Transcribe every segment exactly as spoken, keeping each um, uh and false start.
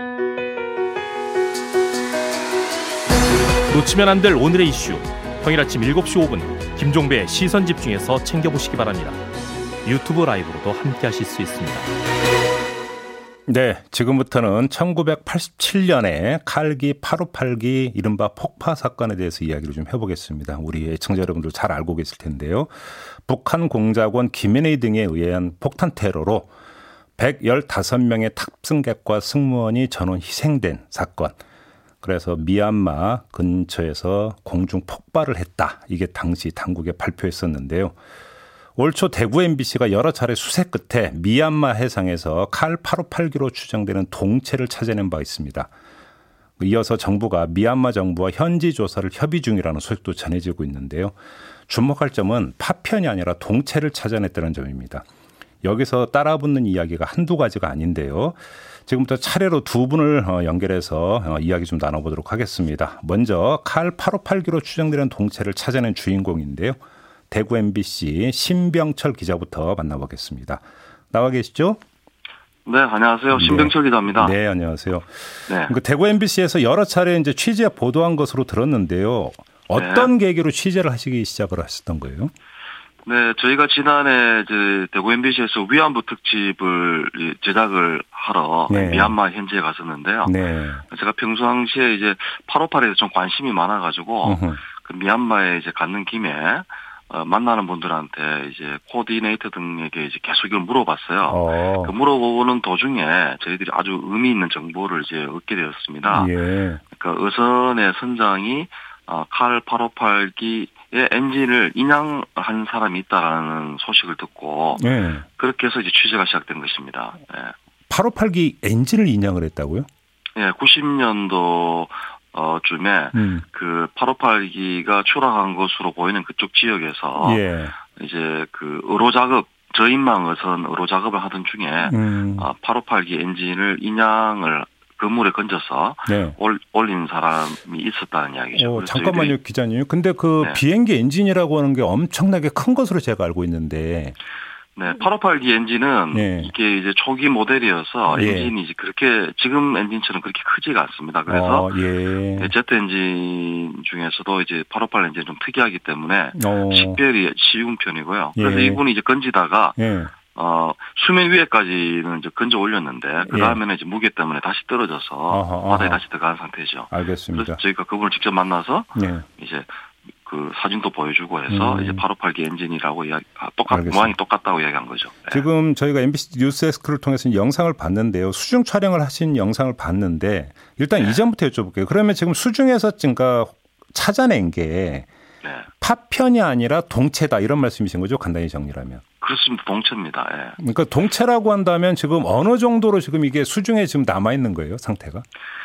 놓치면 안 될 오늘의 이슈, 평일 아침 일곱 시 오 분 김종배의 시선집중해서 챙겨보시기 바랍니다. 유튜브 라이브로도 함께하실 수 있습니다. 네, 지금부터는 천구백팔십칠 년에 칼기 팔오팔 기 이른바 폭파 사건에 대해서 이야기를 좀 해보겠습니다. 우리 애청자 여러분들 잘 알고 계실 텐데요. 북한 공작원 김앤희 등에 의한 폭탄 테러로 백십오 명의 탑승객과 승무원이 전원 희생된 사건. 그래서 미얀마 근처에서 공중 폭발을 했다. 이게 당시 당국에 발표했었는데요. 올 초 대구 엠비씨가 여러 차례 수색 끝에 미얀마 해상에서 칼 팔오팔 기로 추정되는 동체를 찾아낸 바 있습니다. 이어서 정부가 미얀마 정부와 현지 조사를 협의 중이라는 소식도 전해지고 있는데요. 주목할 점은 파편이 아니라 동체를 찾아냈다는 점입니다. 여기서 따라붙는 이야기가 한두 가지가 아닌데요. 지금부터 차례로 두 분을 연결해서 이야기 좀 나눠보도록 하겠습니다. 먼저 칼 팔오팔 기로 추정되는 동체를 찾아낸 주인공인데요. 대구 엠비씨 신병철 기자부터 만나보겠습니다. 나와 계시죠? 네, 안녕하세요. 신병철 네. 기자입니다. 네, 안녕하세요. 네. 그 대구 엠비씨에서 여러 차례 이제 취재 보도한 것으로 들었는데요. 어떤 네. 계기로 취재를 하시기 시작을 하셨던 거예요? 네, 저희가 지난해 이제 대구 엠비씨에서 위안부 특집을 제작을 하러 네. 미얀마 현지에 갔었는데요. 네. 제가 평상시에 이제 팔오팔에 좀 관심이 많아가지고 그 미얀마에 이제 가는 김에 어, 만나는 분들한테 이제 코디네이터 등에게 이제 계속 이걸 물어봤어요. 어. 그 물어보는 도중에 저희들이 아주 의미 있는 정보를 이제 얻게 되었습니다. 예. 그러니까 어선의 선장이 어, 칼 팔오팔 기의 엔진을 인양한 사람이 있다라는 소식을 듣고 예. 그렇게 해서 이제 취재가 시작된 것입니다. 예. 팔오팔 기 엔진을 인양을 했다고요? 예, 구십 년도 어, 쯤에, 음. 그, 팔오팔 기가 추락한 것으로 보이는 그쪽 지역에서, 예. 이제 그, 의로 작업, 저인망 어선 의로 작업을 하던 중에, 음. 어, 팔오팔 기 엔진을 인양을 건물에 건져서, 네. 올, 올린 사람이 있었다는 이야기죠. 어, 잠깐만요, 저희들이, 기자님. 근데 그 네. 비행기 엔진이라고 하는 게 엄청나게 큰 것으로 제가 알고 있는데, 네, 팔오팔 기 엔진은 네. 이게 이제 초기 모델이어서 예. 엔진이 이제 그렇게 지금 엔진처럼 그렇게 크지가 않습니다. 그래서 어, 예. 제트 엔진 중에서도 이제 팔오팔 엔진이 좀 특이하기 때문에 어. 식별이 쉬운 편이고요. 그래서 예. 이분이 이제 건지다가 예. 어, 수면 위에까지는 이제 건져 올렸는데 그 다음에는 예. 이제 무게 때문에 다시 떨어져서 어허, 바다에 어허. 다시 들어간 상태죠. 알겠습니다. 그래서 저희가 그분을 직접 만나서 예. 이제 그 사진도 보여주고 해서 음. 이제 팔오팔 기 엔진이라고 이야기, 똑같, 알겠습니다. 모양이 똑같다고 이야기한 거죠. 네. 지금 저희가 엠비씨 뉴스데스크를 통해서 영상을 봤는데요. 수중 촬영을 하신 영상을 봤는데 일단 네. 이전부터 여쭤볼게요. 그러면 지금 수중에서 지금 찾아낸 게 네. 파편이 아니라 동체다 이런 말씀이신 거죠? 간단히 정리하면. 그렇습니다. 동체입니다. 네. 그러니까 동체라고 한다면 지금 어느 정도로 지금 이게 수중에 지금 남아 있는 거예요? 상태가?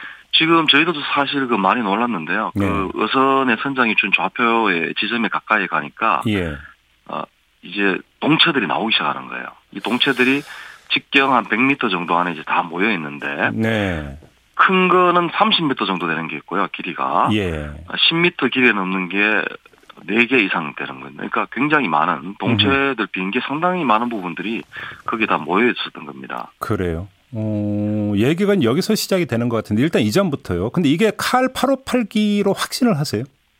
지금 저희도 사실 그 많이 놀랐는데요. 네. 그 어선의 선장이 준 좌표의 지점에 가까이 가니까 예. 어, 이제 동체들이 나오기 시작하는 거예요. 이 동체들이 직경 한 백 미터 정도 안에 이제 다 모여 있는데 네. 큰 거는 삼십 미터 정도 되는 게 있고요. 길이가 예. 십 미터 길이에 넘는 게 네 개 이상 되는 겁니다. 그러니까 굉장히 많은 동체들 비행기 상당히 많은 부분들이 거기에 다 모여 있었던 겁니다. 그래요. 어, 얘기가 여기서 시작이 되는 것 같은데 일단 이전부터요. 근데 이게 칼 팔오팔 기로 확신을 하세요?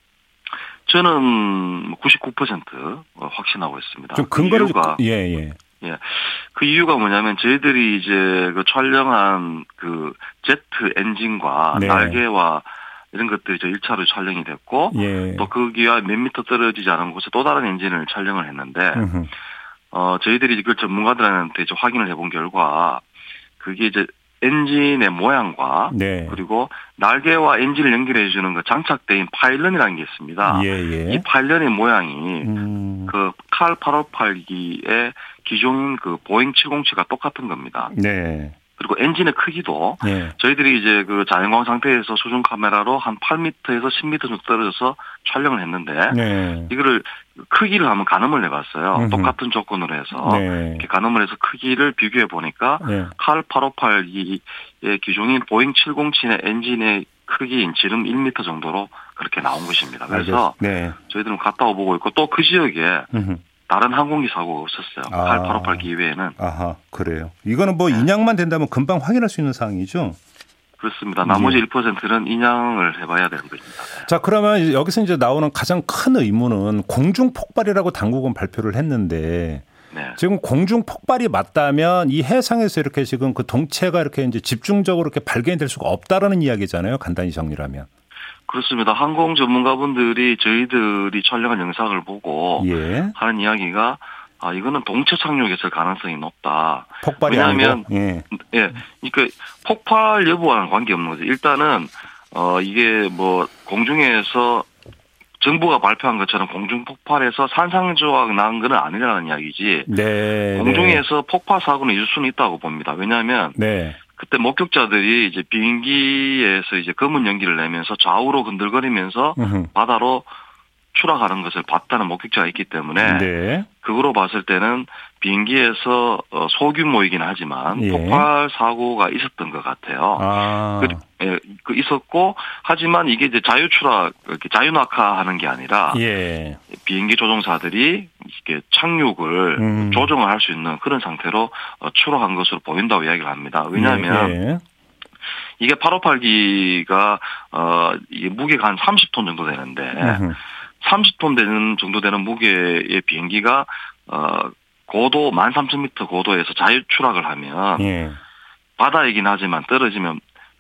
저는 구십구 퍼센트 확신하고 있습니다. 좀 근거를 그 예, 예. 예. 그 이유가 뭐냐면 저희들이 이제 그 촬영한 그 제트 엔진과 네. 날개와 이런 것들이 저 일 차로 촬영이 됐고 예. 또 거기와 몇 미터 떨어지지 않은 곳에 또 다른 엔진을 촬영을 했는데 음흠. 어, 저희들이 그 전문가들한테 이제 확인을 해본 결과 그게 이제 엔진의 모양과 네. 그리고 날개와 엔진을 연결해 주는 그 장착대인 파일런이라는 게 있습니다. 예, 예. 이 파일런의 모양이 음. 그 칼 팔오팔 기의 기존 그 보잉 칠공칠과 똑같은 겁니다. 네. 그리고 엔진의 크기도 네. 저희들이 이제 그 자연광 상태에서 수중 카메라로 한 팔 미터에서 십 미터 정도 떨어져서 촬영을 했는데 네. 이거를 크기를 한번 가늠을 해봤어요. 음흠. 똑같은 조건으로 해서 네. 이렇게 가늠을 해서 크기를 비교해 보니까 네. 칼 팔오팔 기의 기종인 보잉 칠공칠의 엔진의 크기인 지름 일 미터 정도로 그렇게 나온 것입니다. 그래서 네. 저희들은 갔다 와보고 있고 또 그 지역에 음흠. 다른 항공기 사고가 없었어요. 아. 칼 팔오팔 기 이외에는. 아하, 그래요. 이거는 뭐 네. 인양만 된다면 금방 확인할 수 있는 사항이죠? 그렇습니다. 나머지 예. 일 퍼센트는 인양을 해봐야 되는 것입니다. 네. 자, 그러면 여기서 이제 나오는 가장 큰 의문은 공중 폭발이라고 당국은 발표를 했는데 네. 지금 공중 폭발이 맞다면 이 해상에서 이렇게 지금 그 동체가 이렇게 이제 집중적으로 이렇게 발견이 될 수가 없다라는 이야기잖아요. 간단히 정리를 하면. 그렇습니다. 항공 전문가분들이 저희들이 촬영한 영상을 보고 예. 하는 이야기가 아 이거는 동체 착륙했을 가능성이 높다. 폭발이 왜냐하면 아니고? 예. 예, 그러니까 폭발 여부와는 관계 없는 거죠. 일단은 어 이게 뭐 공중에서 정부가 발표한 것처럼 공중 폭발해서 산상조각 난 건 아니라는 이야기지. 네. 공중에서 네. 폭발 사고는 있을 수는 있다고 봅니다. 왜냐하면 네. 그때 목격자들이 이제 비행기에서 이제 검은 연기를 내면서 좌우로 흔들거리면서 으흠. 바다로 추락하는 것을 봤다는 목격자가 있기 때문에 네. 그거로 봤을 때는 비행기에서 소규모이긴 하지만 예. 폭발 사고가 있었던 것 같아요. 아. 그, 예, 그 있었고 하지만 이게 이제 자유 추락, 이렇게 자유 낙하하는 게 아니라 예. 비행기 조종사들이 이렇게 착륙을 음. 조정을 할 수 있는 그런 상태로 추락한 것으로 보인다고 이야기를 합니다. 왜냐하면 예. 예. 이게 팔백오십팔 기가 어 이게 무게가 한 삼십 톤 정도 되는데. 음흠. 삼십 톤 되는 정도 되는 무게의 비행기가 어 고도 만 삼천 미터 고도에서 자유 추락을 하면 예. 바다이긴 하지만 떨어지면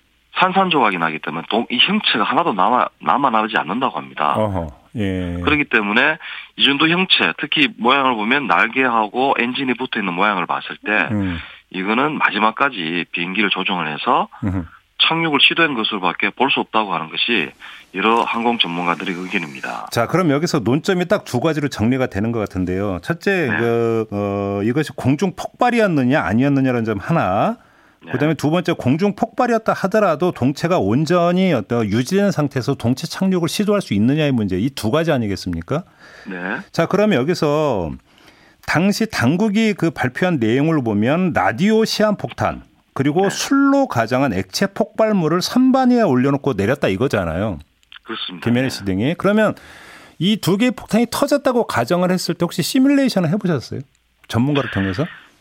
산산조각이 나기 때문에 동, 이 형체가 하나도 남아 남아 나오지 않는다고 합니다. 어허. 예. 그렇기 때문에 이 정도 형체, 특히 모양을 보면 날개하고 엔진이 붙어 있는 모양을 봤을 때 음. 이거는 마지막까지 비행기를 조정을 해서 음. 착륙을 시도한 것으로밖에 볼 수 없다고 하는 것이 여러 항공 전문가들의 의견입니다. 자, 그럼 여기서 논점이 딱 두 가지로 정리가 되는 것 같은데요. 첫째, 네. 그, 어, 이것이 공중 폭발이었느냐 아니었느냐는 점 하나. 네. 그다음에 두 번째, 공중 폭발이었다 하더라도 동체가 온전히 어떤 유지되는 상태에서 동체 착륙을 시도할 수 있느냐의 문제. 이 두 가지 아니겠습니까? 네. 자, 그러면 여기서 당시 당국이 그 발표한 내용을 보면 라디오 시한폭탄. 그리고 네. 술로 가장한 액체 폭발물을 선반 위에 올려놓고 내렸다 이거잖아요. 그렇습니다. 김현희 씨 등이. 그러면 이 두 개의 폭탄이 터졌다고 가정을 했을 때 혹시 시뮬레이션을 해보셨어요? 전문가를 통해서?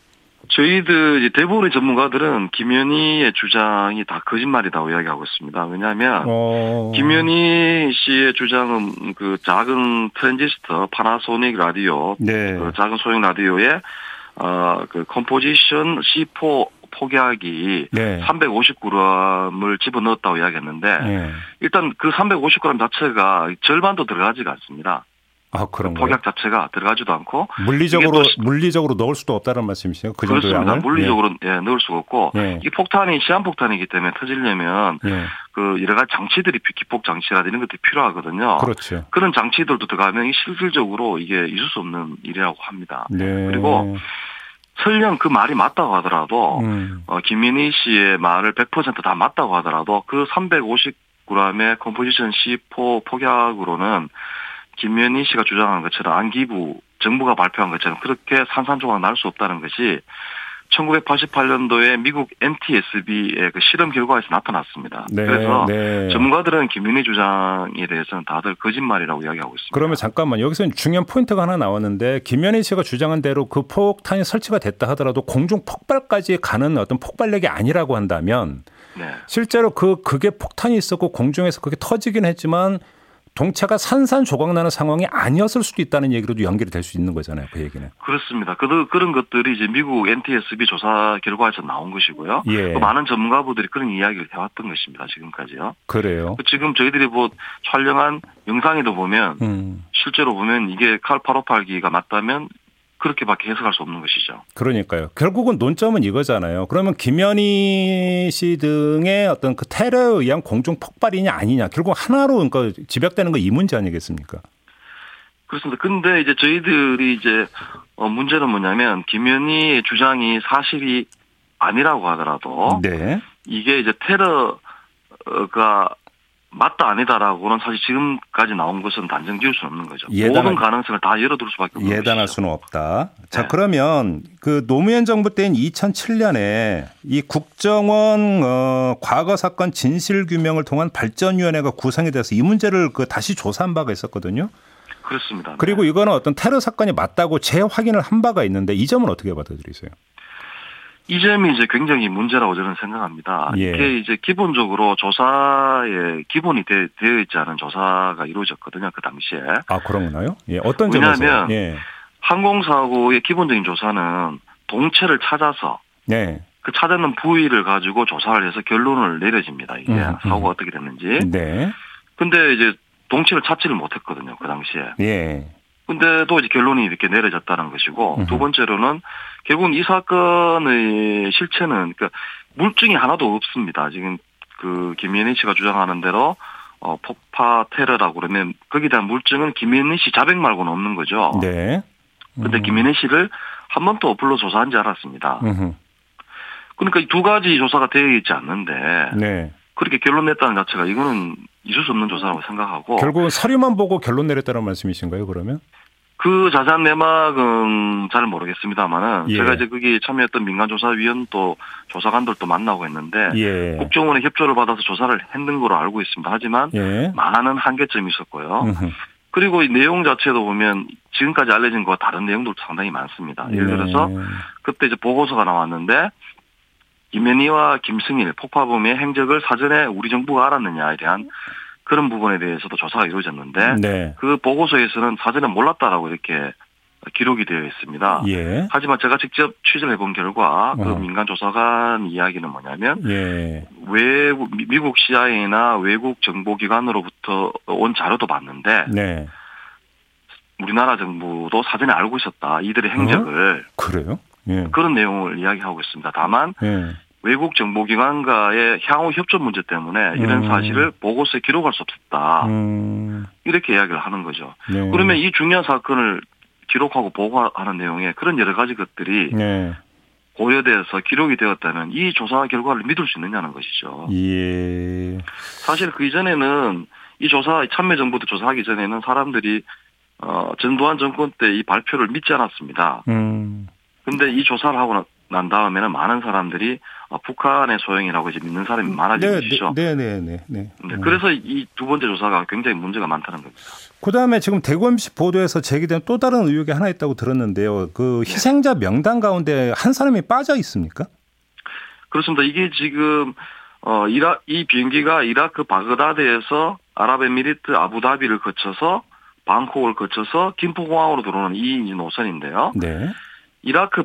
저희들 이제 대부분의 전문가들은 김현희의 주장이 다 거짓말이라고 이야기하고 있습니다. 왜냐하면 어... 김현희 씨의 주장은 그 작은 트랜지스터 파나소닉 라디오, 네. 그 작은 소형 라디오에 어 그 컴포지션 씨 사 폭약이 네. 삼백오십 그램을 집어넣었다고 이야기했는데 네. 일단 그 삼백오십 그램 자체가 절반도 들어가지가 않습니다. 아, 그런 그 폭약 자체가 들어가지도 않고 물리적으로 물리적으로 넣을 수도 없다는 말씀이시죠? 그 정도 그렇습니다. 양을? 물리적으로 예. 예, 넣을 수가 없고 예. 이 폭탄이 시한폭탄이기 때문에 터지려면 예. 그 여러 가지 장치들이 기폭 장치라든지 이런 것들이 필요하거든요. 그렇죠. 그런 장치들도 들어가면 실질적으로 이게 있을 수 없는 일이라고 합니다. 네. 그리고 설령 그 말이 맞다고 하더라도 음. 어, 김민희 씨의 말을 백 퍼센트 다 맞다고 하더라도 그 삼백오십 그램의 컴포지션 씨 사 폭약으로는 김민희 씨가 주장한 것처럼 안기부 정부가 발표한 것처럼 그렇게 산산조각 날 수 없다는 것이 천구백팔십팔 년도에 미국 엔티에스비의 그 실험 결과에서 나타났습니다. 네, 그래서 네. 전문가들은 김윤희 주장에 대해서는 다들 거짓말이라고 이야기하고 있습니다. 그러면 잠깐만 여기서 중요한 포인트가 하나 나왔는데 김윤희 씨가 주장한 대로 그 폭탄이 설치가 됐다 하더라도 공중 폭발까지 가는 어떤 폭발력이 아니라고 한다면 네. 실제로 그 그게 폭탄이 있었고 공중에서 그게 터지긴 했지만 동체가 산산조각나는 상황이 아니었을 수도 있다는 얘기로도 연결이 될 수 있는 거잖아요. 그 얘기는. 그렇습니다. 그, 그런 것들이 이제 미국 엔티에스비 조사 결과에서 나온 것이고요. 예. 또 많은 전문가분들이 그런 이야기를 해왔던 것입니다. 지금까지요. 그래요. 지금 저희들이 뭐 촬영한 영상에도 보면 음. 실제로 보면 이게 칼 팔백오십팔 기가 맞다면 그렇게밖에 해석할 수 없는 것이죠. 그러니까요. 결국은 논점은 이거잖아요. 그러면 김현희 씨 등의 어떤 그 테러에 의한 공중 폭발이냐 아니냐. 결국 하나로 그러니까 집약되는 거 이 문제 아니겠습니까? 그렇습니다. 근데 이제 저희들이 이제 어 문제는 뭐냐면 김현희의 주장이 사실이 아니라고 하더라도 네. 이게 이제 테러가 맞다 아니다라고는 사실 지금까지 나온 것은 단정 지을 수는 없는 거죠. 예단할, 모든 가능성을 다 열어둘 수밖에 없는 거죠. 예단할 수는 없다. 자 네. 그러면 그 노무현 정부 때인 이천칠 년에 이 국정원 어, 과거 사건 진실규명을 통한 발전위원회가 구성이 돼서 이 문제를 그 다시 조사한 바가 있었거든요. 그렇습니다. 그리고 네. 이거는 어떤 테러 사건이 맞다고 재확인을 한 바가 있는데 이 점은 어떻게 받아들이세요? 이 점이 이제 굉장히 문제라고 저는 생각합니다. 예. 이게 이제 기본적으로 조사에 기본이 되, 되어 있지 않은 조사가 이루어졌거든요. 그 당시에. 아, 그런가요? 예. 어떤 점에서? 왜냐하면 예. 항공사고의 기본적인 조사는 동체를 찾아서 네. 그 찾았는 부위를 가지고 조사를 해서 결론을 내려집니다. 이게 음, 사고가 음. 어떻게 됐는지. 네. 근데 이제 동체를 찾지를 못했거든요. 그 당시에. 예. 근데 또 이제 결론이 이렇게 내려졌다는 것이고, 음흠. 두 번째로는 결국은 이 사건의 실체는, 그러니까 물증이 하나도 없습니다. 지금 그 김현희 씨가 주장하는 대로, 어, 폭파 테러라고 그러면 거기에 대한 물증은 김현희 씨 자백 말고는 없는 거죠. 네. 음. 근데 김현희 씨를 한 번도 어플로 조사한 지 알았습니다. 음흠. 그러니까 이 두 가지 조사가 되어 있지 않는데, 네. 그렇게 결론 냈다는 자체가 이거는 있을 수 없는 조사라고 생각하고. 결국은 서류만 보고 결론 내렸다는 말씀이신가요, 그러면? 그 자세한 내막은 잘 모르겠습니다만은 예. 제가 이제 거기 참여했던 민간조사위원도 조사관들도 만나고 했는데 예. 국정원의 협조를 받아서 조사를 했는 걸로 알고 있습니다. 하지만 예. 많은 한계점이 있었고요. 음흠. 그리고 이 내용 자체도 보면 지금까지 알려진 것과 다른 내용들도 상당히 많습니다. 예를 들어서 예. 그때 이제 보고서가 나왔는데 김현희와 김승일 폭파범의 행적을 사전에 우리 정부가 알았느냐에 대한 그런 부분에 대해서도 조사가 이루어졌는데 네. 그 보고서에서는 사전에 몰랐다라고 이렇게 기록이 되어 있습니다. 예. 하지만 제가 직접 취재를 해본 결과 그 어. 민간 조사관 이야기는 뭐냐면 예. 외국 미국 씨아이에이나 외국 정보기관으로부터 온 자료도 봤는데 네. 우리나라 정부도 사전에 알고 있었다. 이들의 행적을. 어? 그래요? 예. 그런 내용을 이야기하고 있습니다. 다만 예. 외국 정보기관과의 향후 협조 문제 때문에 이런 음. 사실을 보고서에 기록할 수 없었다. 음. 이렇게 이야기를 하는 거죠. 네. 그러면 이 중요한 사건을 기록하고 보고하는 내용에 그런 여러 가지 것들이 네. 고려돼서 기록이 되었다면 이 조사 결과를 믿을 수 있느냐는 것이죠. 예. 사실 그 이전에는 이 조사 참여정부도 조사하기 전에는 사람들이 어, 전두환 정권 때 이 발표를 믿지 않았습니다. 음. 근데 이 조사를 하고 난 다음에는 많은 사람들이 아, 북한의 소행이라고 이제 믿는 사람이 많아진 네, 것이죠. 네, 네, 네, 네. 네. 그래서 이 두 번째 조사가 굉장히 문제가 많다는 겁니다. 그 다음에 지금 대구 엠비씨 보도에서 제기된 또 다른 의혹이 하나 있다고 들었는데요. 그 희생자 네. 명단 가운데 한 사람이 빠져 있습니까? 그렇습니다. 이게 지금 어 이라 이 비행기가 이라크 바그다드에서 아랍에미리트 아부다비를 거쳐서 방콕을 거쳐서 김포공항으로 들어오는 이 노선인데요. 네. 이라크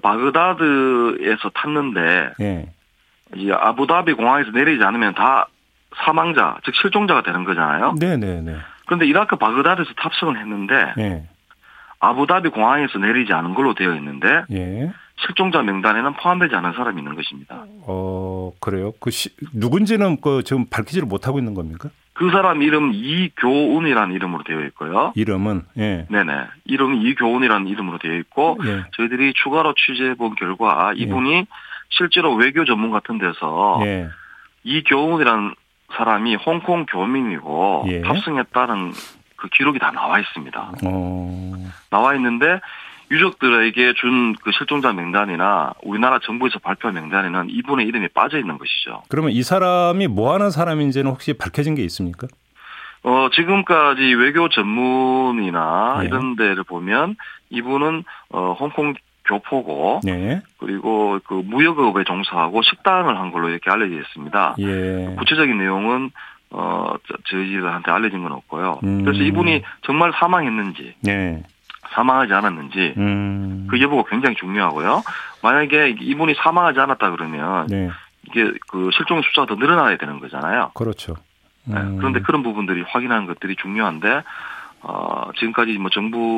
바그다드에서 탔는데 네. 이 아부다비 공항에서 내리지 않으면 다 사망자, 즉 실종자가 되는 거잖아요. 네네네. 네, 네. 그런데 이라크 바그다드에서 탑승을 했는데 네. 아부다비 공항에서 내리지 않은 걸로 되어 있는데 네. 실종자 명단에는 포함되지 않은 사람이 있는 것입니다. 어 그래요? 그 시, 누군지는 그 지금 밝히지를 못하고 있는 겁니까? 그 사람 이름 이교운이라는 이름으로 되어 있고요. 이름은 예. 네네. 이름이 이교운이라는 이름으로 되어 있고 예. 저희들이 추가로 취재해 본 결과 이분이 예. 실제로 외교 전문 같은 데서 예. 이교운이라는 사람이 홍콩 교민이고 예. 탑승했다는 그 기록이 다 나와 있습니다. 어. 나와 있는데 유족들에게 준 그 실종자 명단이나 우리나라 정부에서 발표한 명단에는 이분의 이름이 빠져 있는 것이죠. 그러면 이 사람이 뭐 하는 사람인지는 혹시 밝혀진 게 있습니까? 어, 지금까지 외교 전문이나 네. 이런 데를 보면 이분은 어, 홍콩 교포고 네. 그리고 그 무역업에 종사하고 식당을 한 걸로 이렇게 알려져 있습니다. 예. 구체적인 내용은 어, 저희들한테 알려진 건 없고요. 음. 그래서 이분이 정말 사망했는지 네. 사망하지 않았는지 음. 그 여부가 굉장히 중요하고요. 만약에 이분이 사망하지 않았다 그러면 네. 이게 그 실종의 숫자가 더 늘어나야 되는 거잖아요. 그렇죠. 음. 네. 그런데 그런 부분들이 확인하는 것들이 중요한데 어, 지금까지 뭐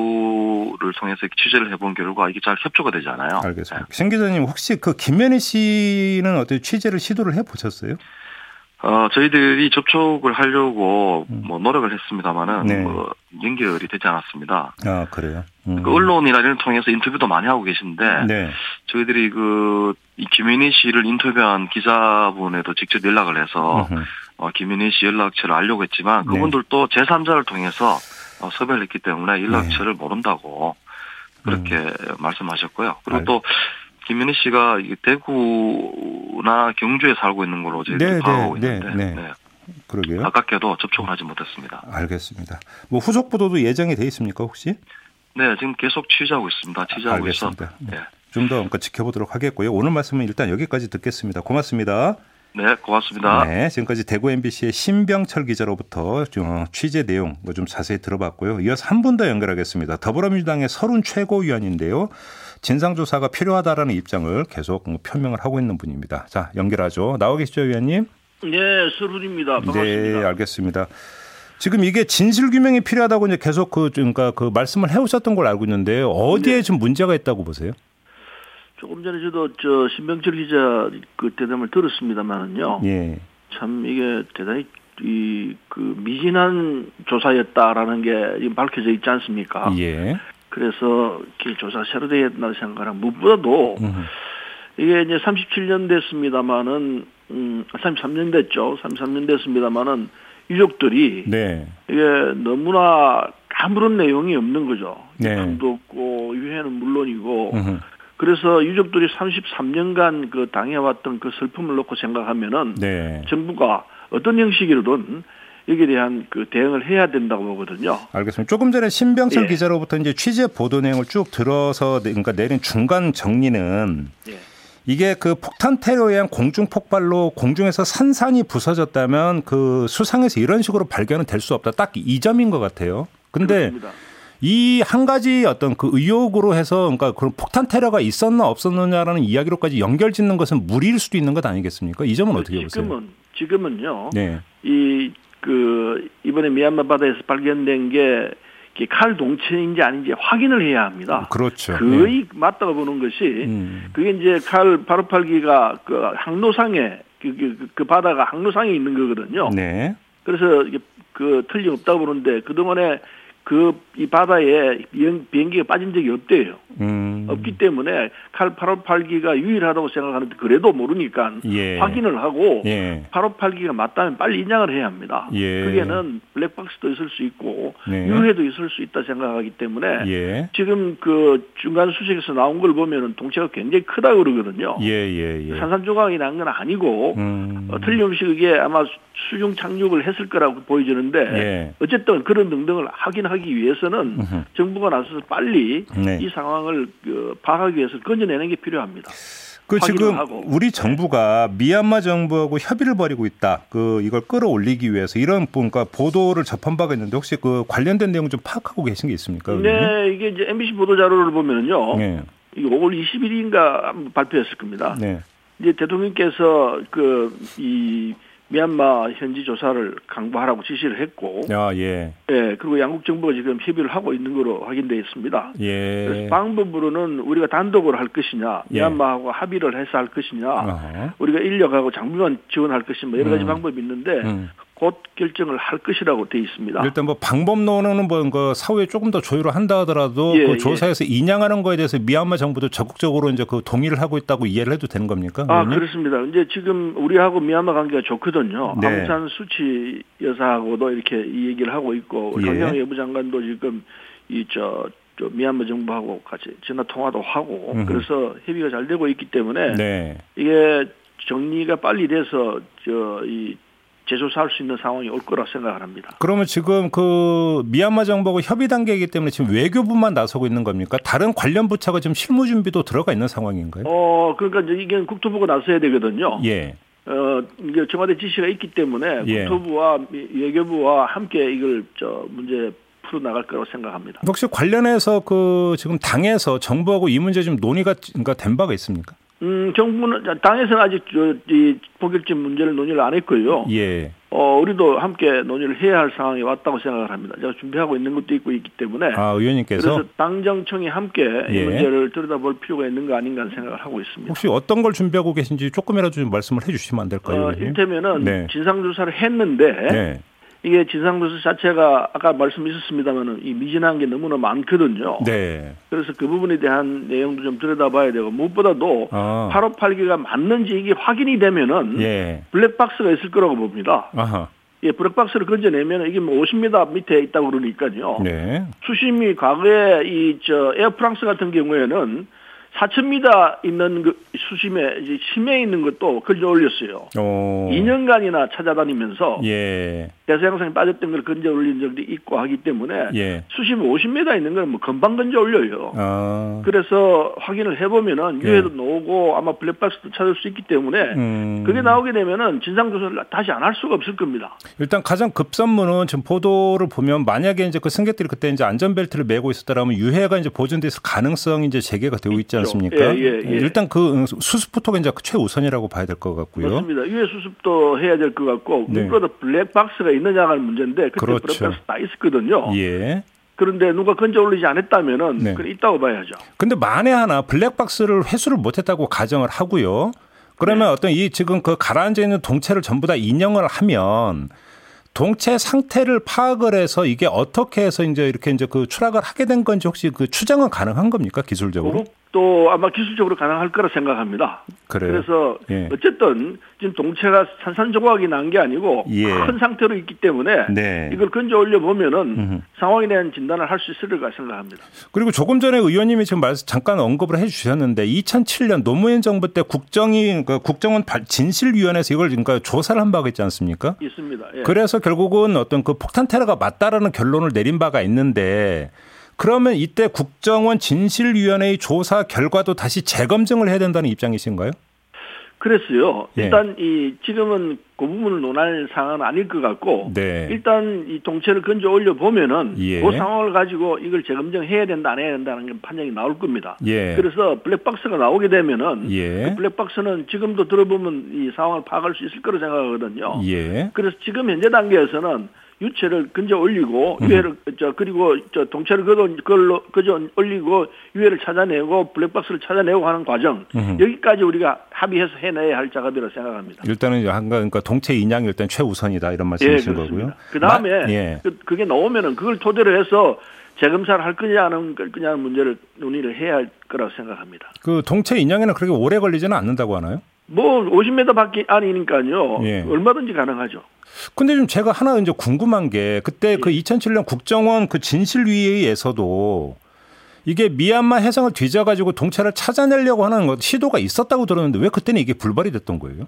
정부를 통해서 취재를 해본 결과 이게 잘 협조가 되지 않아요. 알겠습니다. 신 네. 기자님 혹시 그 김현희 씨는 어떻게 취재를 시도를 해보셨어요? 어, 저희들이 접촉을 하려고 뭐 노력을 했습니다만은 네. 뭐 연결이 되지 않았습니다. 아, 그래요? 음. 그 언론이나 이런 통해서 인터뷰도 많이 하고 계신데 네. 저희들이 그 이 김현희 씨를 인터뷰한 기자분에도 직접 연락을 해서 어, 김현희 씨 연락처를 알려고 했지만 그분들도 네. 제삼자를 통해서 어, 섭외를 했기 때문에 연락처를 네. 모른다고 그렇게 음. 말씀하셨고요. 그리고 알... 또 김현희 씨가 대구나 경주에 살고 있는 걸로 저희가 네, 파악하고 네, 있는데 네, 네. 그러게요. 아깝게도 접촉을 하지 못했습니다. 알겠습니다. 뭐 후속 보도도 예정이 돼 있습니까 혹시? 네, 지금 계속 취재하고 있습니다. 취재하고 있습니다. 네. 좀 더 그러니까 지켜보도록 하겠고요. 오늘 말씀은 일단 여기까지 듣겠습니다. 고맙습니다. 네, 고맙습니다. 네, 지금까지 대구 엠비씨의 신병철 기자로부터 좀 취재 내용 좀 자세히 들어봤고요. 이어서 한 분 더 연결하겠습니다. 더불어민주당의 서른 최고위원인데요. 진상조사가 필요하다라는 입장을 계속 표명을 하고 있는 분입니다. 자, 연결하죠. 나와 계시죠, 위원님? 네, 서른입니다. 반갑습니다. 네, 알겠습니다. 지금 이게 진실규명이 필요하다고 이제 계속 그, 그러니까 그 말씀을 해오셨던 걸 알고 있는데요. 어디에 네. 좀 문제가 있다고 보세요? 조금 전에 저도 저 신병철 기자 그 대담을 들었습니다만은요. 예. 참 이게 대단히 이 그 미진한 조사였다라는 게 지금 밝혀져 있지 않습니까? 예. 그래서 이렇게 조사 새로 돼야 된다고 생각하는 무엇보다도 음. 이게 이제 삼십칠 년 됐습니다만은 음, 삼십삼 년 됐죠. 삼십삼 년 됐습니다만은 유족들이 네. 이게 너무나 아무런 내용이 없는 거죠. 네. 방도 없고 유해는 물론이고 음흠. 그래서 유족들이 삼십삼 년간 그 당해왔던 그 슬픔을 놓고 생각하면은 네. 정부가 어떤 형식이든 여기에 대한 그 대응을 해야 된다고 보거든요. 알겠습니다. 조금 전에 신병철 예. 기자로부터 이제 취재 보도 내용을 쭉 들어서 그러니까 내린 중간 정리는 예. 이게 그 폭탄 테러에 의한 공중 폭발로 공중에서 산산이 부서졌다면 그 수상에서 이런 식으로 발견은 될 수 없다. 딱 이 점인 것 같아요. 근데 이 한 가지 어떤 그 의혹으로 해서 그러니까 그런 폭탄 테러가 있었나 없었느냐라는 이야기로까지 연결짓는 것은 무리일 수도 있는 것 아니겠습니까? 이 점은 어떻게 지금은, 보세요? 지금은요. 네. 이 그 이번에 미얀마 바다에서 발견된 게 칼 동체인지 아닌지 확인을 해야 합니다. 그렇죠. 거의 네. 맞다고 보는 것이 음. 그게 이제 칼 팔십팔 기가 그 항로상에 그, 그, 그 바다가 항로상에 있는 거거든요. 네. 그래서 이게 그 틀림없다고 보는데 그동안에 그 이 바다에 비행기가 빠진 적이 없대요. 음. 없기 때문에 칼 팔십팔 기가 유일하다고 생각하는데 그래도 모르니까 예. 확인을 하고 예. 팔십팔 기가 맞다면 빨리 인정을 해야 합니다. 예. 그게는 블랙박스도 있을 수 있고 네. 유해도 있을 수 있다 생각하기 때문에 예. 지금 그 중간 수색에서 나온 걸 보면은 동체가 굉장히 크다고 그러거든요. 예, 예, 예. 산산조각이 난 건 아니고 음. 어, 틀림없이 그게 아마 수중 착륙을 했을 거라고 보여지는데 예. 어쨌든 그런 등등을 확인하기 위해서는 으흠. 정부가 나서서 빨리 네. 이 상황을 그 파악하기 위해서 건져내는 게 필요합니다. 그 지금 하고. 우리 정부가 미얀마 정부하고 협의를 벌이고 있다. 그 이걸 끌어올리기 위해서 이런 뭔가 보도를 접한 바가 있는데 혹시 그 관련된 내용 좀 파악하고 계신 게 있습니까? 네, 의원님? 이게 이제 엠비씨 보도 자료를 보면요. 네. 이게 오월 이십일인가 발표했을 겁니다. 네. 이제 대통령께서 그 이 미얀마 현지 조사를 강구하라고 지시를 했고, 아, 예. 예, 그리고 양국 정부가 지금 협의를 하고 있는 것으로 확인되어 있습니다. 예. 그래서 방법으로는 우리가 단독으로 할 것이냐, 예. 미얀마하고 합의를 해서 할 것이냐, 어허. 우리가 인력하고 장비만 지원할 것이냐, 여러 가지 음. 방법이 있는데, 음. 곧 결정을 할 것이라고 되어 있습니다. 일단 뭐 방법론은 뭐 그 사후에 조금 더 조율을 한다 하더라도 예, 그 조사에서 예. 인양하는 거에 대해서 미얀마 정부도 적극적으로 이제 그 동의를 하고 있다고 이해를 해도 되는 겁니까? 아, 의원님? 그렇습니다. 이제 지금 우리하고 미얀마 관계가 좋거든요. 네. 아웅산 수치 여사하고도 이렇게 이 얘기를 하고 있고 예. 강경화 외무장관도 지금 이 저 저 미얀마 정부하고 같이 전화 통화도 하고 음흠. 그래서 협의가 잘 되고 있기 때문에 네. 이게 정리가 빨리 돼서 저 이 재조사할 수 있는 상황이 올 거라 생각을 합니다. 그러면 지금 그 미얀마 정부하고 협의 단계이기 때문에 지금 외교부만 나서고 있는 겁니까? 다른 관련 부처가 지금 실무 준비도 들어가 있는 상황인가요? 어, 그러니까 이제 이게 국토부가 나서야 되거든요. 예. 어, 이게 청와대 지시가 있기 때문에 예. 국토부와 외교부와 함께 이걸 저 문제 풀어 나갈 거라고 생각합니다. 혹시 관련해서 그 지금 당에서 정부하고 이 문제 좀 논의가 그러니까 된 바가 있습니까? 음, 정부는, 당에서는 아직, 저, 이, 본격적인 문제를 논의를 안 했고요. 예. 어, 우리도 함께 논의를 해야 할 상황이 왔다고 생각을 합니다. 제가 준비하고 있는 것도 있고 있기 때문에. 아, 의원님께서? 그래서 당정청이 함께 예. 이 문제를 들여다볼 필요가 있는 거 아닌가 하는 생각을 하고 있습니다. 혹시 어떤 걸 준비하고 계신지 조금이라도 좀 말씀을 해 주시면 안 될까요? 어, 이를테면은, 네. 진상조사를 했는데, 네. 이게 진상조사 자체가 아까 말씀 있었습니다만은 이 미진한 게 너무나 많거든요. 네. 그래서 그 부분에 대한 내용도 좀 들여다봐야 되고 무엇보다도 아. 팔십팔 기가 맞는지 이게 확인이 되면은 예. 블랙박스가 있을 거라고 봅니다. 아하. 예, 블랙박스를 건져내면 이게 뭐 오십 미터 밑에 있다고 그러니까요. 네. 수심이 과거에 이 저 에어프랑스 같은 경우에는 사천 미터 있는 그 수심에 이제 심해에 있는 것도 건져 올렸어요. 오. 이 년간이나 찾아다니면서 예. 대서양성에 빠졌던 걸 건져 올린 적도 있고 하기 때문에 예. 수심 오십 미터 있는 건 뭐 금방 건져 올려요. 아. 그래서 확인을 해보면은 유해도 예. 나오고 아마 블랙박스도 찾을 수 있기 때문에 음. 그게 나오게 되면은 진상조사를 다시 안 할 수가 없을 겁니다. 일단 가장 급선무는 지금 보도를 보면 만약에 이제 그 승객들이 그때 이제 안전벨트를 매고 있었다라면 유해가 이제 보존됐을 가능성이 이제 제기가 되고 있지 않습니까? 예, 예, 예. 일단 그 수습부터가 이제 최우선이라고 봐야 될 것 같고요. 맞습니다. 유해 수습도 해야 될 것 같고 네. 무엇보다 블랙박스가 있느냐가 문제인데 그때 그렇죠. 블랙박스 다 있었거든요. 예. 그런데 누가 건져 올리지 않았다면은 네. 그건 있다고 봐야죠. 근데 만에 하나 블랙박스를 회수를 못했다고 가정을 하고요. 그러면 네. 어떤 이 지금 그 가라앉아 있는 동체를 전부 다 인형을 하면 동체 상태를 파악을 해서 이게 어떻게 해서 이제 이렇게 이제 그 추락을 하게 된 건지 혹시 그 추정은 가능한 겁니까 기술적으로? 또 아마 기술적으로 가능할 거라 생각합니다. 그래요? 그래서 예. 어쨌든 지금 동체가 산산조각이 난 게 아니고 예. 큰 상태로 있기 때문에 네. 이걸 건져 올려 보면은 음흠. 상황에 대한 진단을 할 수 있을 거라 생각합니다. 그리고 조금 전에 의원님이 지금 말씀 잠깐 언급을 해주셨는데 이천칠 년 노무현 정부 때 국정이 그 국정원 진실위원회에서 이걸 그러니까 조사를 한 바가 있지 않습니까? 있습니다. 예. 그래서 결국은 어떤 그 폭탄 테러가 맞다라는 결론을 내린 바가 있는데. 그러면 이때 국정원 진실위원회의 조사 결과도 다시 재검증을 해야 된다는 입장이신가요? 그랬어요. 예. 일단 이 지금은 그 부분을 논할 상황은 아닐 것 같고 네. 일단 이 동체를 건져 올려 보면은 예. 그 상황을 가지고 이걸 재검증해야 된다 안 해야 된다는 판정이 나올 겁니다. 예. 그래서 블랙박스가 나오게 되면은 예. 그 블랙박스는 지금도 들어보면 이 상황을 파악할 수 있을 거로 생각하거든요. 예. 그래서 지금 현재 단계에서는 유체를 건져 올리고 음. 유해를 저 그리고 저 동체를 그거 그걸로 그저 올리고 유해를 찾아내고 블랙박스를 찾아내고 하는 과정 음. 여기까지 우리가 합의해서 해내야 할 작업이라고 생각합니다. 일단은 그러니까 동체 인양이 일단 최우선이다 이런 말씀이신 예, 거고요. 그 다음에 예. 그, 그게 나오면은 그걸 토대로 해서 재검사를 할 거냐 안 할 거냐 문제를 논의를 해야 할 거라고 생각합니다. 그 동체 인양에는 그렇게 오래 걸리지는 않는다고 하나요? 뭐 오십 미터밖에 아니니까요. 예. 얼마든지 가능하죠. 근데 좀 제가 하나 이제 궁금한 게 그때 예. 그 이천칠 년 국정원 그 진실위에서도 이게 미얀마 해상을 뒤져가지고 동체를 찾아내려고 하는 것 시도가 있었다고 들었는데 왜 그때는 이게 불발이 됐던 거예요?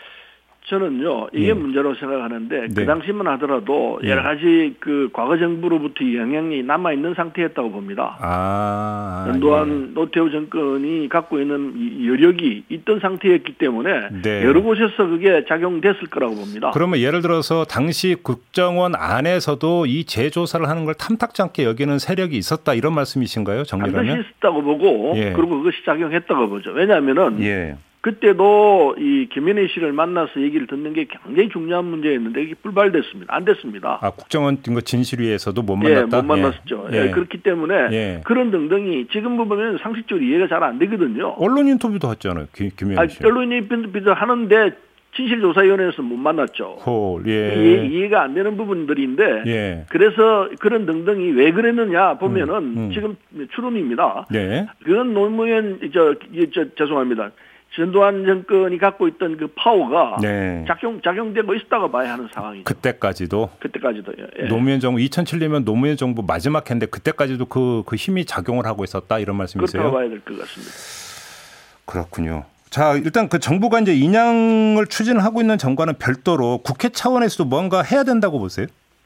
저는요 이게 예. 문제라고 생각하는데 네. 그 당시만 하더라도 예. 여러 가지 그 과거 정부로부터 영향이 남아 있는 상태였다고 봅니다. 아, 전두환 예. 노태우 정권이 갖고 있는 여력이 있던 상태였기 때문에 네. 여러 곳에서 그게 작용됐을 거라고 봅니다. 그러면 예를 들어서 당시 국정원 안에서도 이 재조사를 하는 걸 탐탁지 않게 여기는 세력이 있었다 이런 말씀이신가요? 정리하면 반드시 있었다고 보고 예. 그리고 그것이 작용했다고 보죠. 왜냐하면은. 예. 그때도 이 김현희 씨를 만나서 얘기를 듣는 게 굉장히 중요한 문제였는데 이게 불발됐습니다. 안 됐습니다. 아 국정원 진실위에서도 못 만났다? 예, 못 만났었죠. 예. 예, 그렇기 때문에 예. 그런 등등이 지금 보면 상식적으로 이해가 잘 안 되거든요. 언론 인터뷰도 했잖아요. 김현희 씨. 아, 언론 인터뷰도 하는데 진실조사위원회에서 못 만났죠. 홀, 예. 이해, 이해가 안 되는 부분들인데 예. 그래서 그런 등등이 왜 그랬느냐 보면은 음, 음. 지금 추론입니다. 예. 그건 노무현 저, 저 죄송합니다. 전두환 정권이 갖고 있던 그 파워가 네. 작용, 작용되고 있었다고 봐야 하는 상황이죠. 그때까지도? 그때까지도. 예. 노무현 정부, 이천칠 년이면 노무현 정부 마지막 해인데 그때까지도 그, 그 힘이 작용을 하고 있었다 이런 말씀이세요? 그렇다고 봐야 될 것 같습니다. 그렇군요. 자, 일단 그 정부가 이제 인양을 추진하고 있는 점과는 별도로 국회 차원에서도 뭔가 해야 된다고 보세요?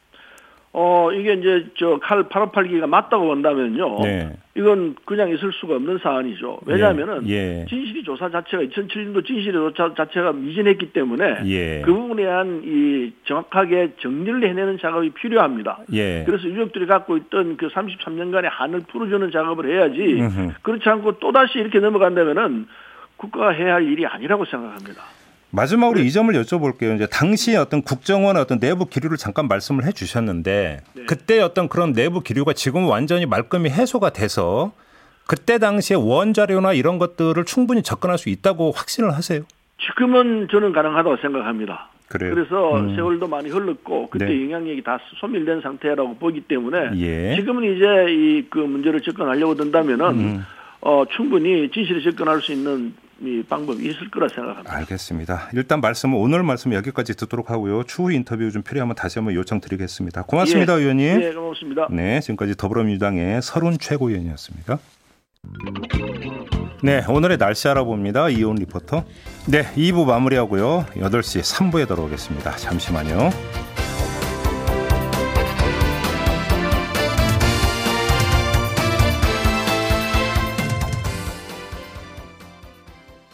어, 이게 이제 저 칼 팔오팔기가 맞다고 본다면요. 네. 이건 그냥 있을 수가 없는 사안이죠. 왜냐하면은 예. 예. 진실이 조사 자체가 이천칠 년도 진실이 조사 자체가 미진했기 때문에 예. 그 부분에 대한 이 정확하게 정리를 해내는 작업이 필요합니다. 예. 그래서 유족들이 갖고 있던 그 삼십삼 년간의 한을 풀어주는 작업을 해야지 음흠. 그렇지 않고 또다시 이렇게 넘어간다면은 국가가 해야 할 일이 아니라고 생각합니다. 마지막으로 네. 이 점을 여쭤볼게요. 이제 당시 어떤 국정원의 어떤 내부 기류를 잠깐 말씀을 해 주셨는데 네. 그때 어떤 그런 내부 기류가 지금 완전히 말끔히 해소가 돼서 그때 당시에 원자료나 이런 것들을 충분히 접근할 수 있다고 확신을 하세요? 지금은 저는 가능하다고 생각합니다. 그래요? 그래서 음. 세월도 많이 흘렀고 그때 네. 영향력이 다 소멸된 상태라고 보기 때문에 예. 지금은 이제 이 그 문제를 접근하려고 든다면은 음. 어, 충분히 진실에 접근할 수 있는 이 방법이 있을 거라 생각합니다. 알겠습니다. 일단 말씀은 오늘 말씀 여기까지 듣도록 하고요. 추후 인터뷰 좀 필요하면 다시 한번 요청드리겠습니다. 고맙습니다, 예. 의원님. 네, 고맙습니다. 네, 지금까지 더불어민주당의 서른 최고위원이었습니다. 네, 오늘의 날씨 알아봅니다. 이온 리포터. 네, 이 부 마무리하고요. 여덟 시 삼 부에 돌아오겠습니다. 잠시만요.